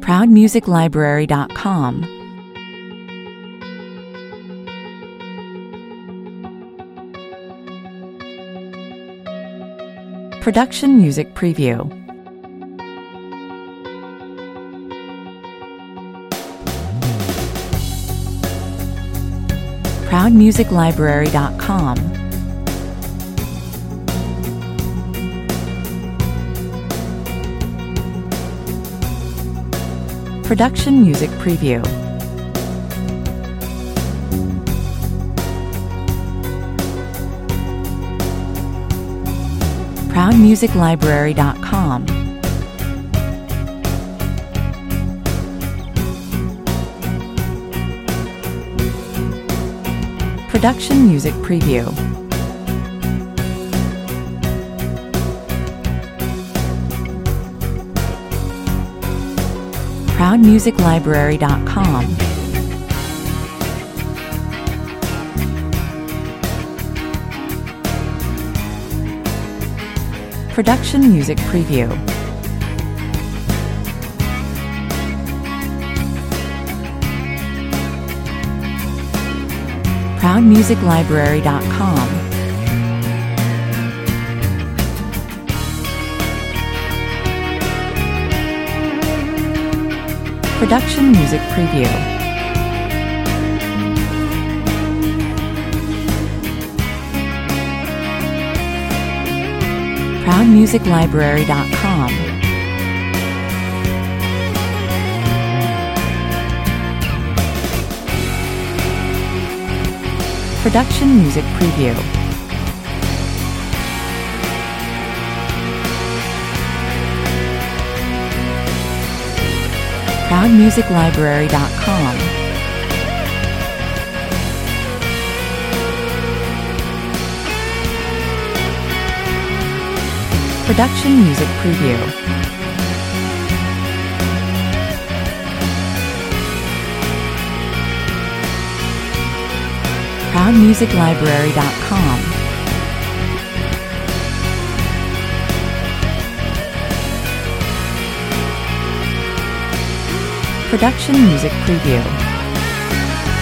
ProudMusicLibrary.com. Production Music Preview. ProudMusicLibrary.com. Production Music Preview. ProudMusicLibrary.com. Production Music Preview. ProudMusicLibrary.com. Production Music Preview. ProudMusicLibrary.com. Production Music Preview. ProudMusicLibrary.com. Production Music Preview. ProudMusicLibrary.com. Production Music Preview. ProudMusicLibrary.com. Production Music Preview.